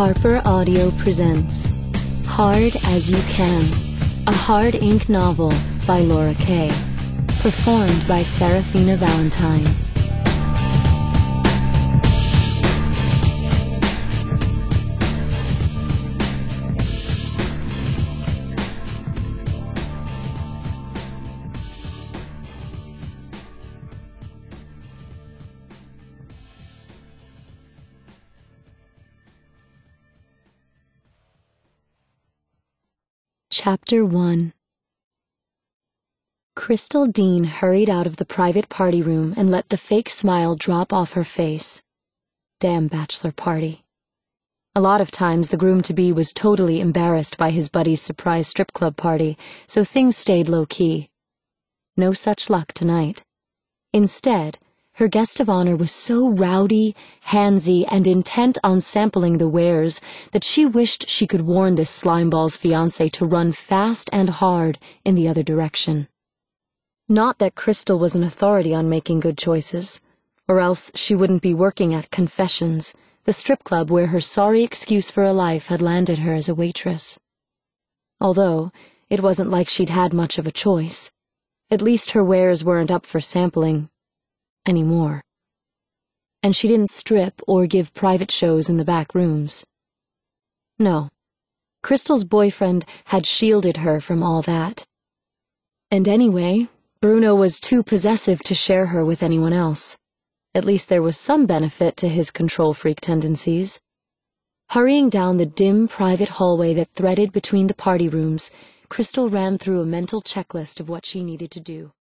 Harper Audio presents Hard as You Can, a hard ink novel by Laura Kay, performed by Serafina Valentine. Chapter 1. Crystal Dean hurried out of the private party room and let the fake smile drop off her face. Damn bachelor party. A lot of times the groom-to-be was totally embarrassed by his buddy's surprise strip club party, so things stayed low-key. No such luck tonight. Instead, her guest of honor was so rowdy, handsy, and intent on sampling the wares that she wished she could warn this slimeball's fiancé to run fast and hard in the other direction. Not that Crystal was an authority on making good choices, or else she wouldn't be working at Confessions, the strip club where her sorry excuse for a life had landed her as a waitress. Although, it wasn't like she'd had much of a choice. At least her wares weren't up for sampling anymore. And she didn't strip or give private shows in the back rooms. No, Crystal's boyfriend had shielded her from all that. And anyway, Bruno was too possessive to share her with anyone else. At least there was some benefit to his control freak tendencies. Hurrying down the dim private hallway that threaded between the party rooms, Crystal ran through a mental checklist of what she needed to do.